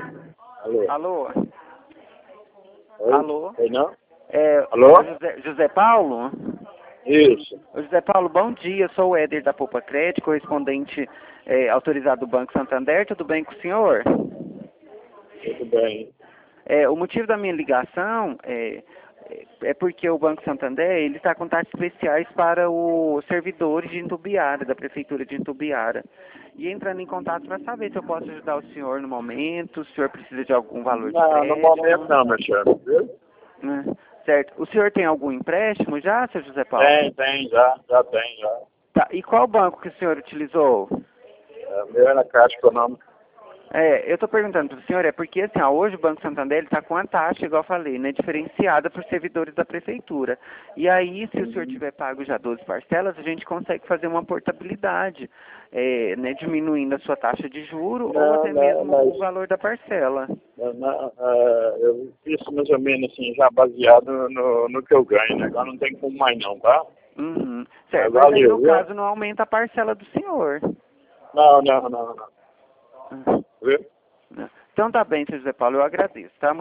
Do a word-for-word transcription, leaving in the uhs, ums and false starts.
Alô? Alô? Oi? Alô? Oi, não? É, Alô? José, José Paulo? Isso. Ô, José Paulo, bom dia. Eu sou o Éder da Poupa Crédito, correspondente é, autorizado do Banco Santander. Tudo bem com o senhor? Tudo bem. É, o motivo da minha ligação é, é porque o Banco Santander ele está com taxas especiais para os servidores de Intubiara, da Prefeitura de Intubiara. E entrando em contato para saber se eu posso ajudar o senhor no momento, se o senhor precisa de algum valor de Não, no empréstimo. momento não, meu chefe, viu? Né? Certo. O senhor tem algum empréstimo já, seu José Paulo? Tem, tem, já, já tem, já. Tá. E qual banco que o senhor utilizou? É, o meu é na Caixa Econômica. É, eu estou perguntando para o senhor, é porque assim, ó, hoje o Banco Santander está com a taxa, igual eu falei, né, diferenciada para os servidores da prefeitura. E aí, se o senhor tiver pago já doze parcelas, a gente consegue fazer uma portabilidade, é, né, diminuindo a sua taxa de juro ou Não, até não, mesmo mas o valor da parcela. não, não, é, eu fiz mais ou menos assim, já baseado no, no que eu ganho, né? Agora não tem como mais não, tá? Uhum. Mas Certo, mas aí valeu, no viu? caso não aumenta a parcela do senhor. Não, não, não, não. Uhum. Viu? Então tá bem, seu José Paulo, eu agradeço, tá?